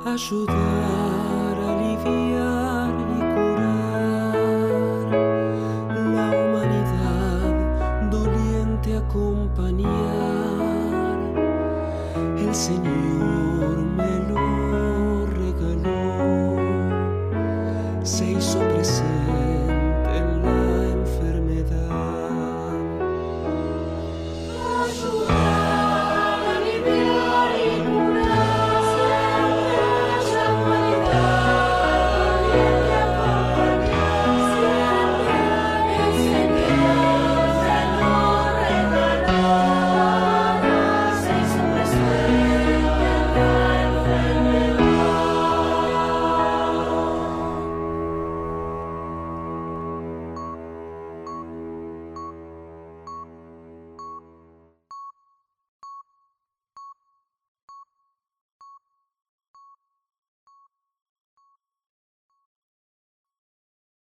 ayudar, aliviar y curar la humanidad doliente, acompañar. El Señor me lo regaló, se hizo